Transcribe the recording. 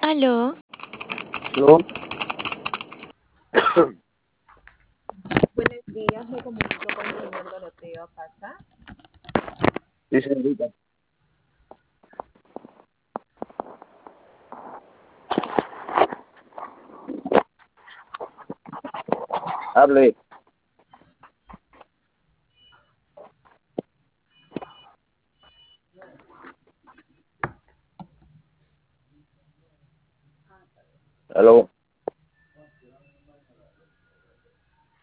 Aló, ¿No? Buenos días, me comunico con el señor Doroteo Casa. Sí, señorita. Hable. Aló.